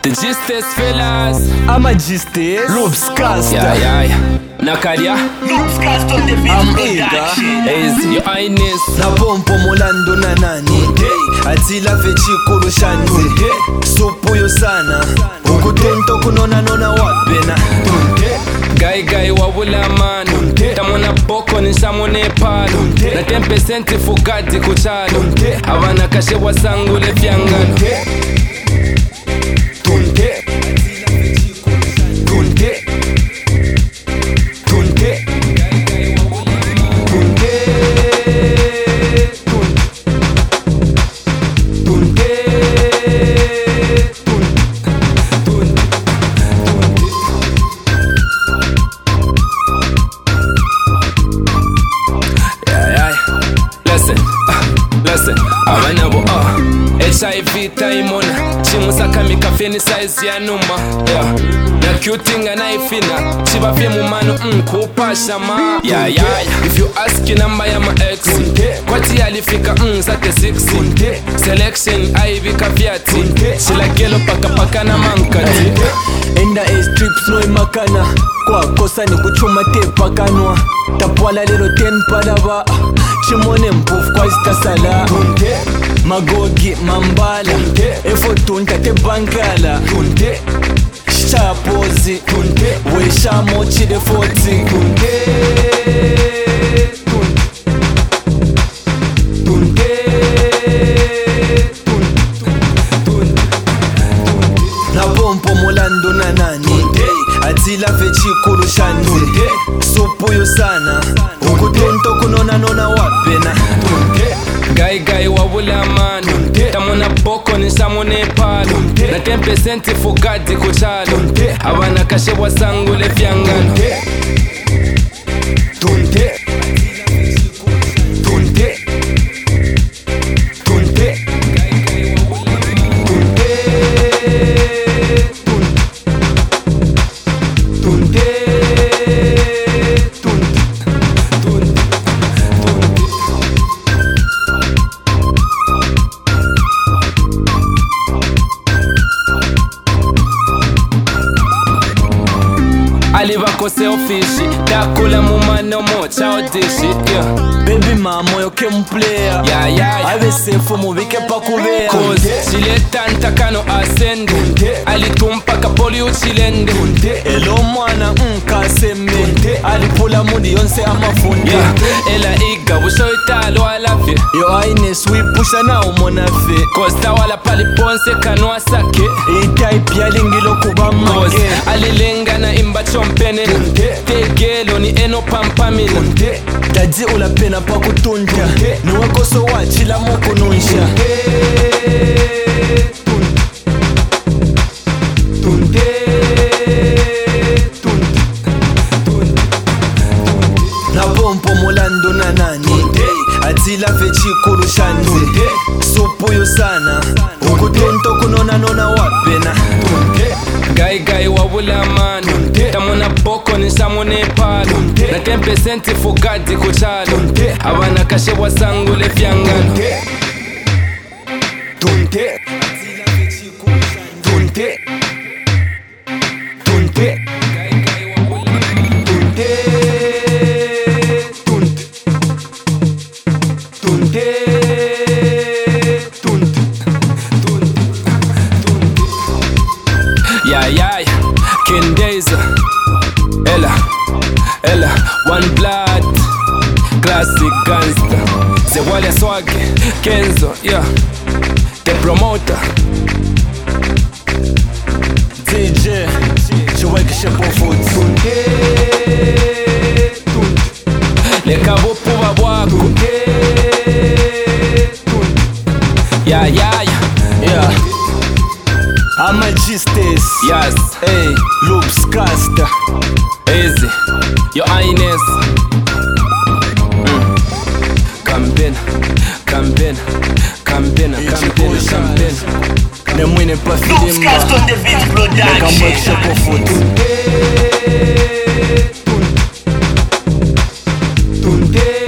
The Gistes fellas. I'm a Gistes Loopscast. Yeah. Nakaria Loopscast on the I'm beat production. is your highness. Na pompo molando na nani atila fechi kurushanze supu yo sana ukutento kunona nona wapena Gai wabula manu tamona boko ni samone palo na 10% fugati kuchalo abana kashe wasangu le fyangano Listen, abanabo HIV time on chimusaka mikafeni size ya numa na cuting anaifina chibafye mu mano kupasha ma if you ask number ya ma ex kwati alifika sate 6 selection IV kafiati sila gelo paka na mankati enda strips no imakana kwa kosa ni kuchuma tepa kanwa tapwala lelo 10 palava chimone mpufu kwa istasala magogi mambala efo tunta te bankala shapozi wesha mochi de 40 na pompo molando na nani atila fechi kurushanze supu yo sana ukutento kunona nona wapena Gai wabula manu tamona boko ni samone palo na 10% fugati kuchalo abana kashe wasangu le fyangano Alivako selfish dakula mumano mo childish baby mama yo kem player ave sefo mubike pakubea cause chile tanta kano ascend alitumpa kapoli uchilende elo mwana kasembe alipula mudi yonse amafunde ela iga bushoitalo alafye yo highness we pusha na umonafe cause tawala pali ponse kano asake type ya lingilo kubamage alilenga na imba chompene tegelo ni eno pampamina daji ulapena pa kutunja niwekoso wachila moko nunsha na pompo molando na nani atila fechi kurushanze supu yo sana ukutento kunona nona wapena Gai wabula manu tamona boko ni samone palo na 10% fugati kuchalo abana kashe wasangu le fyangano Kendeza Ella One Blood Classic Gangster Zewale Swag Kenzo The Promoter DJ Chiweke Shepo Food Leka bupu babwako I'm a Gistes. Yes. Hey, Loopscast. Easy. Your highness. Campaign. Ne mwine pa filimba. Loopscast on the beat production. Shepo Food.